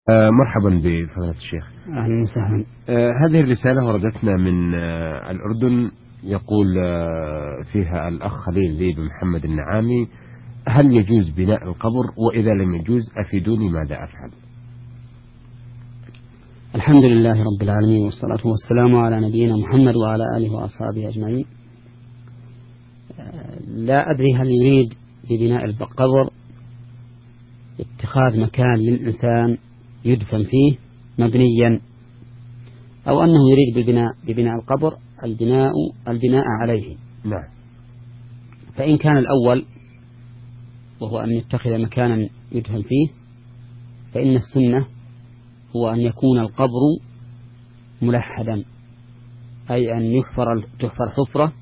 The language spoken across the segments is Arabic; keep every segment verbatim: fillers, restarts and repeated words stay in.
آه مرحبا بفضيلة الشيخ. أهلا وسهلا. آه هذه الرسالة وردتنا من آه الأردن، يقول آه فيها الأخ خليل ذي بن محمد النعامي: هل يجوز بناء القبر؟ وإذا لم يجوز أفيدوني ماذا أفعل؟ الحمد لله رب العالمين، والصلاة والسلام على نبينا محمد وعلى آله وأصحابه أجمعين. لا أدري هل يريد ببناء القبر اتخاذ مكان للإنسان يدفن فيه مبنيا، أو أنه يريد ببناء, ببناء القبر البناء, البناء عليه. نعم. فإن كان الأول وهو أن يتخذ مكانا يدفن فيه، فإن السنة هو أن يكون القبر ملحدا، أي أن يحفر تحفر حفرة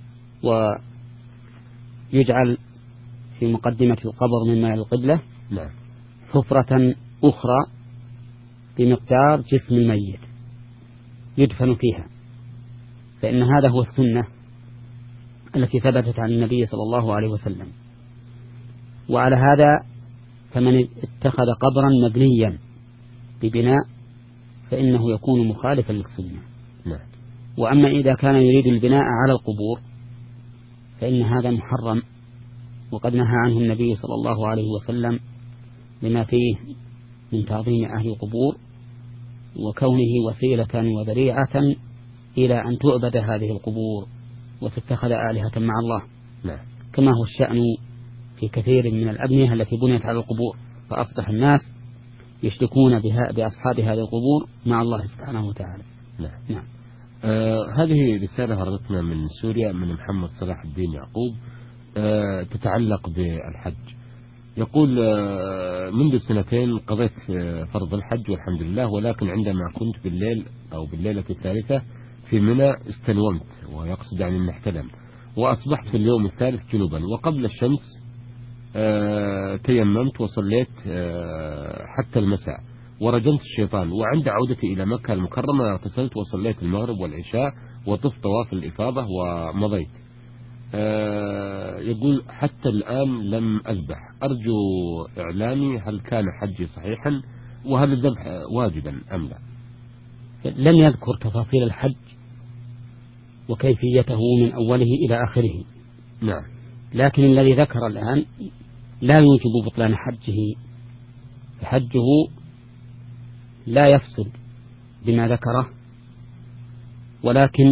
ويجعل في مقدمة القبر من ماء القبلة نعم. حفرة أخرى بمقدار جسم الميت يدفن فيها، فإن هذا هو السنة التي ثبتت عن النبي صلى الله عليه وسلم. وعلى هذا فمن اتخذ قبرا مبنيا ببناء فإنه يكون مخالفا للسنة. نعم. وأما إذا كان يريد البناء على القبور فإن هذا محرم، وقد نهى عنه النبي صلى الله عليه وسلم لما فيه من تعظيم أهل القبور وكونه وسيلة وذريعة إلى أن تعبد هذه القبور وتتخذ آلهة مع الله. نعم. كما هو الشأن في كثير من الأبنية التي بنيت على القبور، فأصبح الناس يشركون بها بأصحاب هذه القبور مع الله سبحانه وتعالى. نعم. نعم. آه هذه رسالة وردتنا من سوريا من محمد صلاح الدين يعقوب، آه تتعلق بالحج. يقول: آه منذ سنتين قضيت فرض الحج والحمد لله، ولكن عندما كنت بالليل أو بالليلة الثالثة في منى استنومت، ويقصد يعني أن احتلم، وأصبحت في اليوم الثالث جنوبا، وقبل الشمس آه تيممت وصليت آه حتى المساء ورجمت الشيطان، وعند عودتي إلى مكة المكرمة اغتسلت وصليت المغرب والعشاء وطفت طواف الإفاضة ومضيت. آه يقول: حتى الآن لم أذبح، أرجو إعلامي هل كان حجي صحيحا، وهل الذبح واجبا أم لا؟ لم يذكر تفاصيل الحج وكيفيته من أوله إلى آخره. نعم. لكن الذي ذكر الآن لا يوجب بطلان حجه، فحجه لا يفسد بما ذكره، ولكن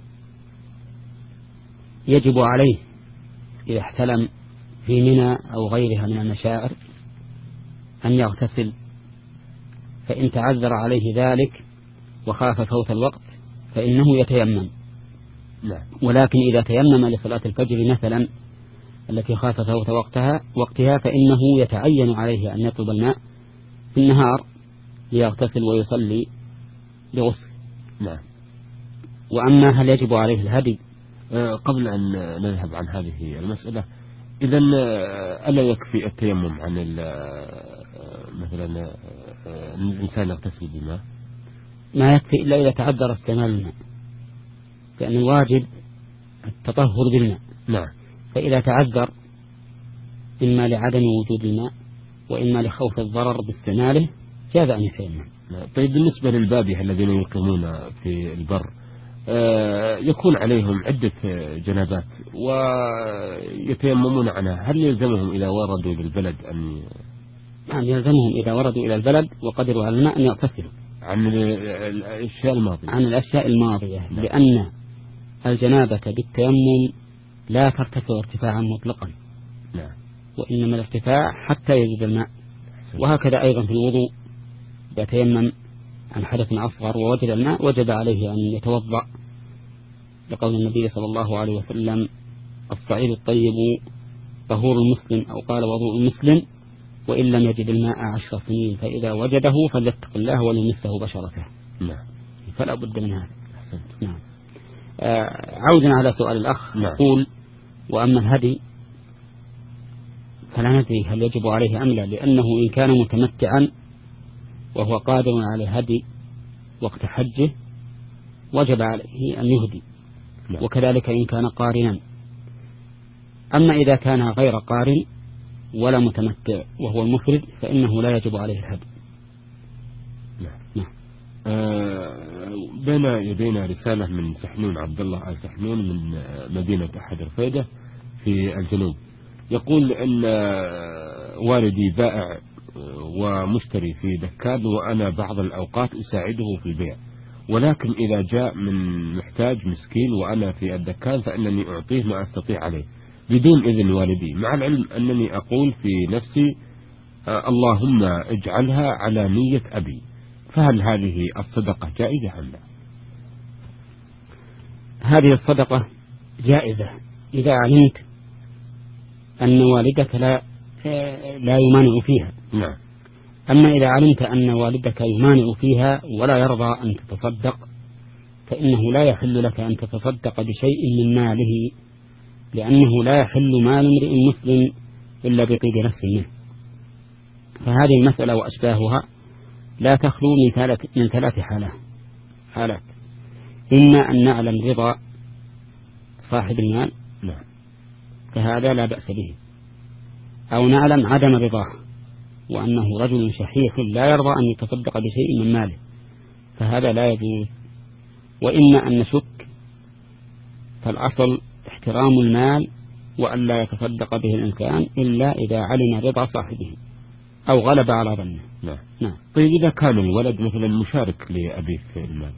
يجب عليه إذا احتلم في منى أو غيرها من المشاعر أن يغتسل، فإن تعذر عليه ذلك وخاف فوت الوقت فإنه يتيمم. نعم. ولكن إذا تيمم لصلاة الفجر مثلا التي خاف فوت وقتها وقتها فإنه يتعين عليه أن يطلب الماء في النهار ليغتسل ويصلي بغسل. نعم. وأما هل يجب عليه الهدي؟ آه قبل أن نذهب عن هذه المسألة، إذا ألا يكفي التيمم عن مثلا أن الإنسان يغتسل بماء؟ ما يكفي إلا إذا تعذر استعمال الماء، لأن الواجب التطهر بالماء. نعم. فإذا تعذر إما لعدم وجود الماء وإما لخوف الضرر باستعماله جاز أن يتيمم. طيب، بالنسبة للبادية الذين يقيمون في البر آه يكون عليهم عدة جنابات ويتيممون عنها، هل يلزمهم إذا وردوا إلى البلد أن نعم يلزمهم إذا وردوا إلى البلد وقدروا على الماء أن يغتسلوا عن الأشياء الماضية عن الأشياء الماضية نعم. لأن الجنابة بالتيمم لا ترتفع ارتفاعا مطلقا. نعم. وإنما الارتفاع حتى يجد الماء. وهكذا أيضا في الوضوء إذا تيمم عن حدث أصغر ووجد الماء وجب عليه أن يتوضأ، لقول النبي صلى الله عليه وسلم: الصعيد الطيب طهور المسلم، أو قال وضوء المسلم، وإن لم يجد الماء عشر سنين فإذا وجده فليتق الله وليمسه بشرته. نعم. فلا بد من هذا. أحسنت. نعم. آه عودا على سؤال الأخ، نعم. يقول: وأما الهدي فلا ندري هل يجب عليه أم لا، لأنه إن كان متمتعا وهو قادر على الهدي وقت حجه وجب عليه أن يهدي. نعم. وكذلك إن كان قارنا. أما إذا كان غير قارن ولا متمتع وهو المفرد فإنه لا يجب عليه الهدي. بين يدينا رسالة من سحنون عبد الله آل سحنون من مدينة أحد رفيدة في الجنوب. يقول أن والدي بائع ومشتري في دكان، وأنا بعض الأوقات أساعده في البيع، ولكن إذا جاء من محتاج مسكين وأنا في الدكان فإنني أعطيه ما أستطيع عليه بدون إذن والدي، مع العلم أنني أقول في نفسي اللهم اجعلها على نية أبي، فهل هذه الصدقة جائزة أم لا؟ هذه الصدقة جائزة إذا علمت أن والدك لا لا يمانع فيها. نعم. أما إذا علمت أن والدك يمانع فيها ولا يرضى أن تتصدق فإنه لا يحل لك أن تتصدق بشيء من ماله، لأنه لا يحل مال امرئ مسلم إلا بطيب نفس منه. فهذه المسألة وأشباهها لا تخلو من ثلاث من ثلاث حالات حالات إما أن نعلم رضا صاحب المال فهذا لا بأس به، أو نعلم عدم رضاه وأنه رجل شحيح لا يرضى أن يتصدق بشيء من ماله فهذا لا يجوز. وإما أن نشك، فالأصل احترام المال وأن لا يتصدق به الإنسان إلا إذا علم رضا صاحبه أو غلب على ظنه. نعم. نعم. طيب إذا كان الولد مثلا مشارك لأبيه في المال،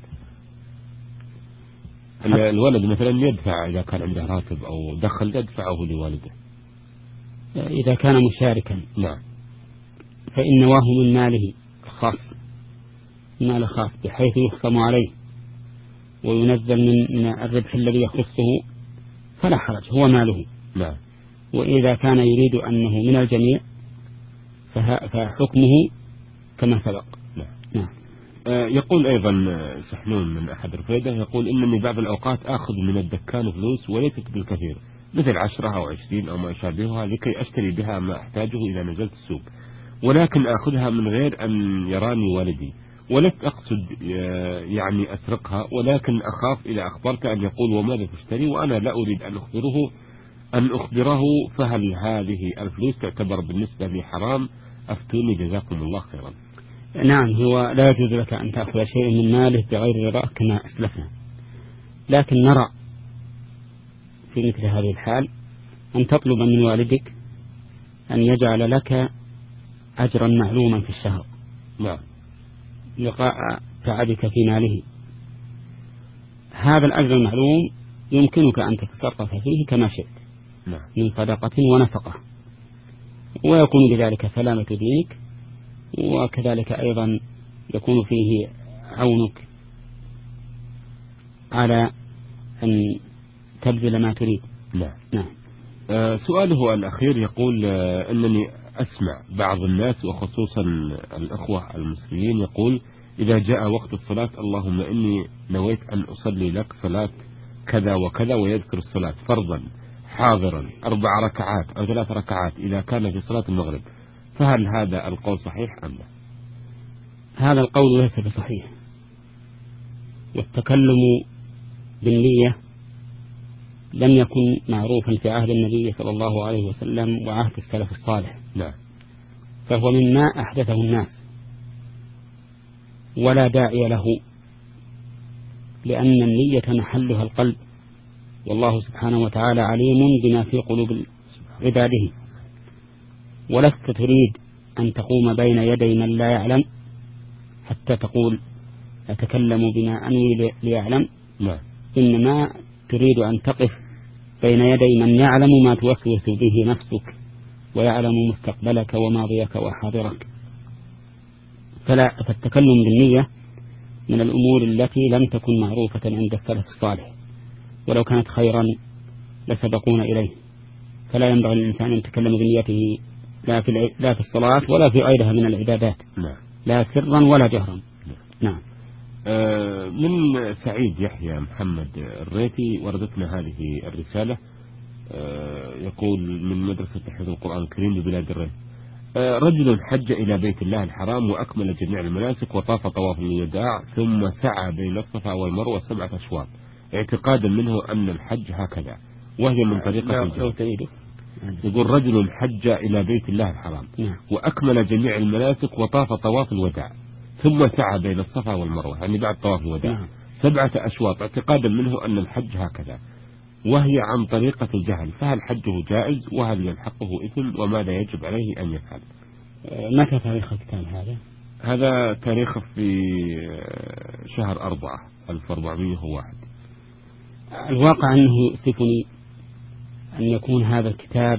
الولد مثلا يدفع إذا كان عنده راتب أو دخل يدفعه لوالده. إذا كان مشاركا نعم فإن نواه من ماله الخاص، مال خاص بحيث يحكم عليه وينزل من الربح الذي يخصه فلا حرج، هو ماله. نعم. وإذا كان يريد أنه من الجميع فحكمه كما سبق. نعم. نعم. آه يقول أيضا سحنون من أحد رفيدة، يقول إنني بعض الأوقات آخذ من الدكان فلوس وليست بالكثير مثل عشرة أو عشرين أو ما يشابهها لكي أشتري بها ما أحتاجه إذا نزلت السوق، ولكن أخذها من غير أن يراني والدي، ولست أقصد يعني أسرقها، ولكن أخاف إذا أخبرت أن يقول وماذا تشتري وأنا لا أريد أن أخبره أن أخبره فهل هذه الفلوس تعتبر بالنسبة لي حرام؟ أفتوني جزاكم الله خيرا. نعم، هو لا يجوز لك أن تأخذ شيء من ماله بغير رضاه كما أسلفنا، لكن نرى في مثل هذه الحال أن تطلب من والدك أن يجعل لك أجرا معلوما في الشهر. نعم. لقاء تعبك في ماله، هذا الأجر المعلوم يمكنك أن تتصرف فيه كما شئت. نعم. من صدقة ونفقة، ويكون بذلك سلامة دينك، وكذلك أيضا يكون فيه عونك على أن تبذل ما تريد. نعم. نعم. آه سؤاله الأخير يقول آه أنني أسمع بعض الناس وخصوصا الأخوة المسلمين يقول إذا جاء وقت الصلاة اللهم إني نويت أن أصلي لك صلاة كذا وكذا، ويذكر الصلاة فرضا حاضرا أربع ركعات أو ثلاث ركعات إذا كان في صلاة المغرب، فهل هذا القول صحيح أم لا؟ هذا القول ليس بصحيح، والتكلم بالنية لم يكن معروفا في عهد النبي صلى الله عليه وسلم وعهد السلف الصالح. لا. فهو مما أحدثه الناس ولا داعي له، لأن النية محلها القلب، والله سبحانه وتعالى عليم بما في قلوب عباده، ولست تريد أن تقوم بين يدي من لا يعلم حتى تقول أتكلم بما أنوي ليعلم. لا. إنما تريد أن تقف بين يدي من يعلم ما توسوس به نفسك ويعلم مستقبلك وماضيك وحاضرك. فلا فالتكلم بالنية من الأمور التي لم تكن معروفة عند السلف الصالح، ولو كانت خيرا لسبقونا إليه. فلا ينبغي للإنسان أن يتكلم بنيته لا في لا في الصلاة ولا في غيرها من العبادات. نعم. لا سرا ولا جهرا. نعم. آه من سعيد يحيى محمد الريتي وردتنا هذه الرسالة. آه يقول من مدرسة تحفيظ القرآن الكريم ببلاد الريف. آه رجل حج إلى بيت الله الحرام وأكمل جميع المناسك وطاف طواف الوداع ثم سعى بين الصفا والمروة سبعة أشواط اعتقادا منه أن الحج هكذا، وهي من طريقة الجهل. يقول رجل حج إلى بيت الله الحرام نعم. وأكمل جميع المناسك وطاف طواف الوداع ثم سعى بين الصفا والمروة يعني بعد طواف الوداع نعم. سبعة أشواط اعتقادا منه أن الحج هكذا، وهي عن طريقة الجهل، فهل حجه جائز وهل يلحقه إثم وماذا يجب عليه أن يفعل؟ متى تاريخ الكتاب هذا؟ هذا تاريخه في شهر أربعة ألف وأربعمائة وواحد. الواقع أنه يؤسفني أن يكون هذا الكتاب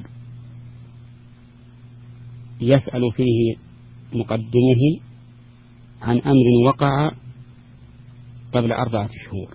يسأل فيه مقدمه عن أمر وقع قبل أربعة شهور.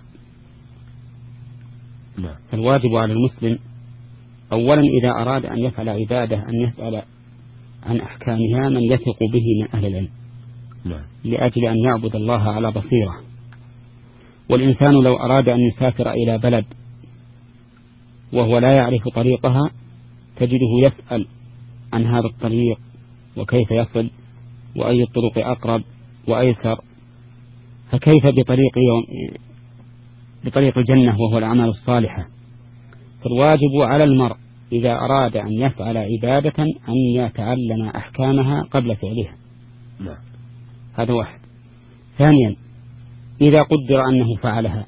نعم. فالواجب على المسلم أولا إذا أراد أن يفعل عبادة أن يسأل عن أحكامها من يثق به من أهل العلم. نعم. لأجل أن يعبد الله على بصيرة. والإنسان لو أراد أن يسافر إلى بلد وهو لا يعرف طريقها تجده يسأل عن هذا الطريق وكيف يصل وأي الطرق أقرب وأيسر، فكيف بطريق بطريق الجنة وهو الأعمال الصالحة. فالواجب على المرء إذا أراد أن يفعل عبادة أن يتعلم أحكامها قبل فعلها. نعم. هذا واحد. ثانيا إذا قدر أنه فعلها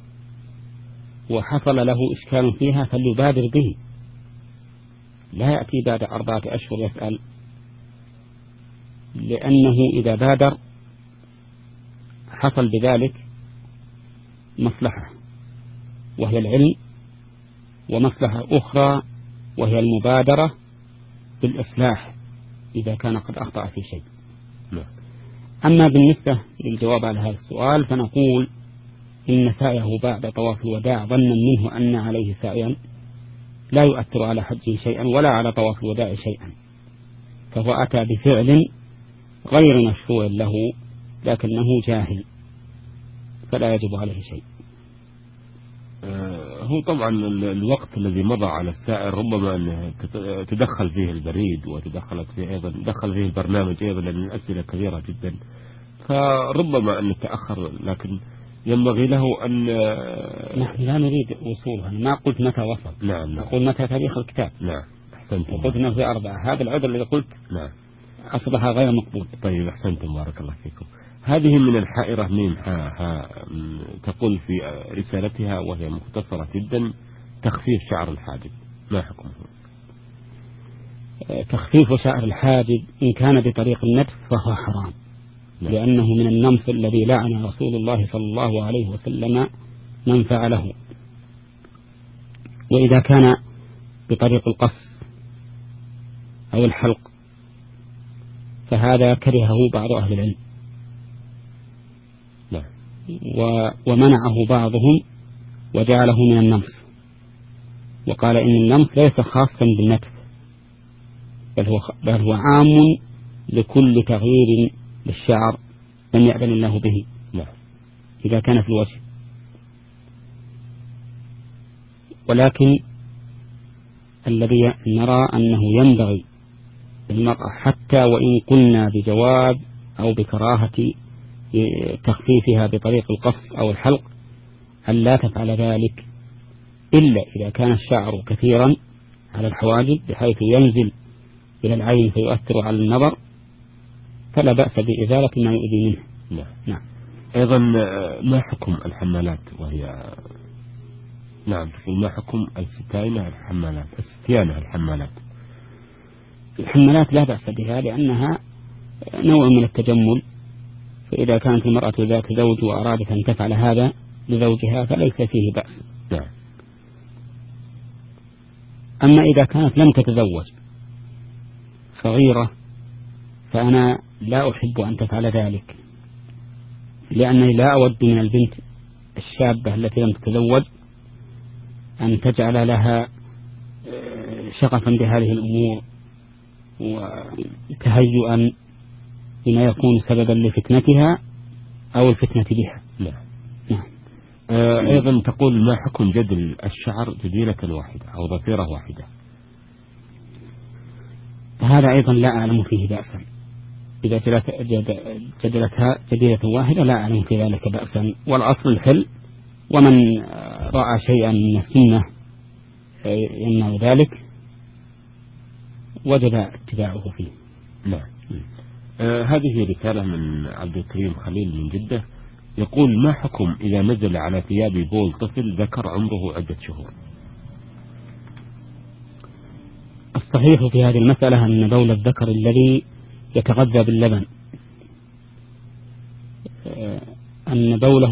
وحصل له إشكال فيها فليبادر به، لا يأتي بعد أربعة أشهر يسأل، لأنه إذا بادر حصل بذلك مصلحة وهي العلم، ومصلحة أخرى وهي المبادرة بالإصلاح إذا كان قد أخطأ في شيء. نعم. أما بالنسبة للجواب على هذا السؤال فنقول إن سعيه بعد طواف الوداع ظنا منه أن عليه سعيا لا يؤثر على حجه شيئا ولا على طواف الوداع شيئا، فهو أتى بفعل غير مشروع له لكنه جاهل فلا يجب عليه شيء. هو طبعا الوقت الذي مضى على السائر ربما أن تدخل فيه البريد وتدخلت فيه أيضا دخل فيه البرنامج أيضا، لأن الأسئلة كثيرة جدا فربما أن نتأخر، لكن ينبغي له أن نحن لا نريد وصولها. ما قلت متى وصل. نعم. نعم. أقول متى تاريخ الكتاب. نعم. أحسنتم. وقلت أنه في أربعة. هذا العذر الذي قلت نعم أصبح غير مقبول. طيب أحسنتم بارك الله فيكم. هذه من الحائرة ميم ها ها تقول في رسالتها وهي مختصرة جدا: تخفيف شعر الحاجب ما حكمه؟ تخفيف شعر الحاجب إن كان بطريق النتف فهو حرام. لا. لأنه من النمص الذي لعن رسول الله صلى الله عليه وسلم من فعله. وإذا كان بطريق القص أو الحلق فهذا كرهه بعض أهل العلم. لا. ومنعه بعضهم وجعله من النمص، وقال إن النمص ليس خاصا بالنتف بل هو, بل هو عام لكل تغيير للشعر لم يأذن الله به. لا. إذا كان في الوجه. ولكن الذي نرى أنه ينبغي للمرأة حتى وإن قلنا بجواز أو بكراهة تخفيفها بطريق القص أو الحلق أن لا تفعل ذلك إلا إذا كان الشعر كثيرا على الحواجب بحيث ينزل إلى العين فيؤثر على النظر فلا بأس بإزالة ما يؤذي منه. نعم. نعم. أيضا ما حكم الحمالات وهي نعم ما حكم الستاينة الحمالات الستيانة الحمالات؟ الحمالات لا بأس بها لأنها نوع من التجمل، فإذا كانت المرأة ذات زوج وأرادت أن تفعل هذا لزوجها فليس فيه بأس. نعم. أما إذا كانت لم تتزوج صغيرة فأنا لا أحب أن تفعل ذلك، لأنني لا أود من البنت الشابة التي لم تتزوج أن تجعل لها شغفا بهذه الأمور وتهيئا لما يكون سببا لفتنتها أو الفتنة بها. نعم. نعم. آه أيضا تقول ما حكم جدل الشعر جديلة واحدة أو ضفيرة واحدة؟ هذا أيضا لا أعلم فيه بأسا. إذا جدلتها جديلة واحدة لا أعلم في ذلك بأسا، والأصل الحل، ومن رأى شيئا من السنة يمنع ذلك وجب اتباعه فيه. نعم. آه هذه رسالة من عبد الكريم خليل من جدة، يقول: ما حكم إذا نزل على ثيابي بول طفل ذكر عمره عدة شهور؟ الصحيح في هذه المسألة أن بول الذكر الذي يتغذى باللبن أن بوله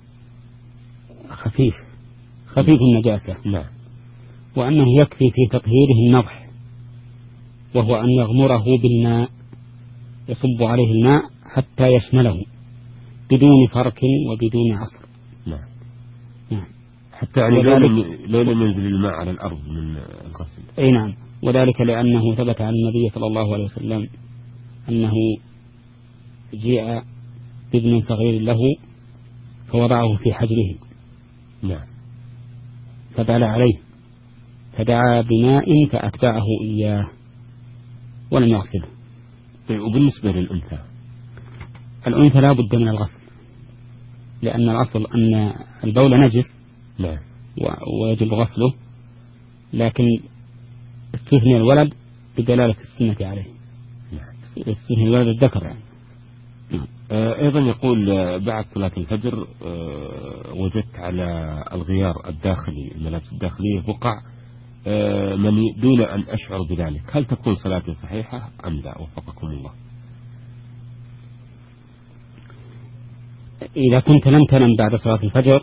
خفيف خفيف النجاسة، نعم، وأنه يكفي في تطهيره النضح، وهو أن يغمره بالماء، يصب عليه الماء حتى يشمله بدون فرك وبدون عصر. نعم. نعم. حتى يعني لو لم لو لم ينزل الماء على الأرض من الغسل. أي نعم، وذلك لأنه ثبت عن النبي صلى الله عليه وسلم أنه جاء بابن صغير له فوضعه في حجره، نعم، فبال عليه فدعا بماء فأتبعه إياه ولم يغسله. طيب، وبالنسبة للأنثى؟ الأنثى لا بد من الغسل، لأن الأصل أن البول نجس، نعم، ويجب غسله، لكن استثني الولد بدلالة السنة عليه. نعم. استثني الولد الذكر يعني. آه أيضا يقول: آه بعد صلاة الفجر آه وجدت على الغيار الداخلي الملابس الداخلية بقع آه مني دون أن أشعر بذلك، هل تكون صلاتي صحيحة أم لا؟ وفقكم الله. إذا كنت لم تنم بعد صلاة الفجر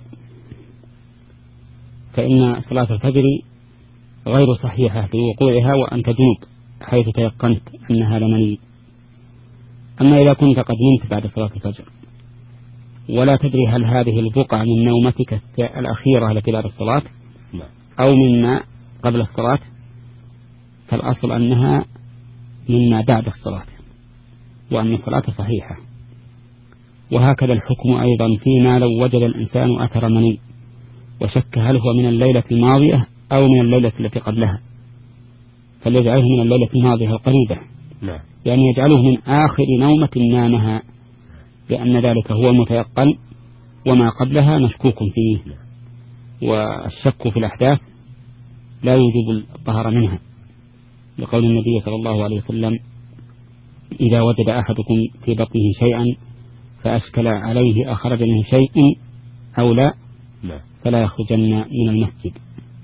فإن صلاة الفجر غير صحيحة لوقوعها وأنت جنوب حيث تيقنت أنها لمني. أما إذا كنت قد نمت بعد صلاة الفجر ولا تدري هل هذه البقعة من نومتك الأخيرة التي بعد الصلاة أو مما قبل الصلاة، فالأصل أنها مما بعد الصلاة وأن الصلاة صحيحة. وهكذا الحكم أيضا فيما لو وجد الإنسان أثر مني وشك هل هو من الليلة الماضية أو من الليلة التي قبلها، فليجعله من الليلة الماضية القريبة، لا. يعني يجعله من آخر نومة نامها، لأن ذلك هو المتيقن، وما قبلها مشكوك فيه، والشك في الأحداث لا يوجب الطهر منها، لقول النبي صلى الله عليه وسلم: إذا وجد أحدكم في بطنه شيئا فأشكل عليه أخرج منه شيء أو لا فلا يخرجن من المسجد.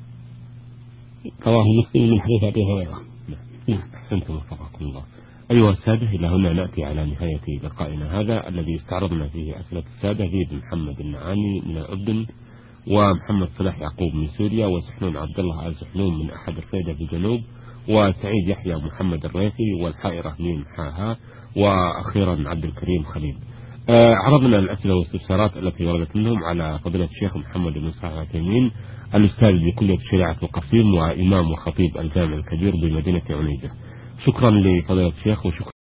رواه مسلم من حديث أبي هريرة. نعم. أحسنتم وفقكم الله. أيها السادة، إلى هنا نأتي على نهاية لقائنا هذا الذي استعرضنا فيه أسئلة السادة زيد محمد النعاني من الأردن، ومحمد صلاح يعقوب من سوريا، وسحنون عبد الله آل سحنون من أحد الصيدة بالجنوب، وسعيد يحيى محمد الريفي، والحائرة ميم حاها، وأخيرا عبد الكريم خليل. آه عرضنا الأسئلة والاستفسارات التي وردت منهم على فضيلة الشيخ محمد بن صالح العثيمين، الأستاذ بكلية شريعة القصيم وإمام وخطيب الجامع الكبير بمدينة عنيزة. شكرا لفضيلة الشيخ وشكرا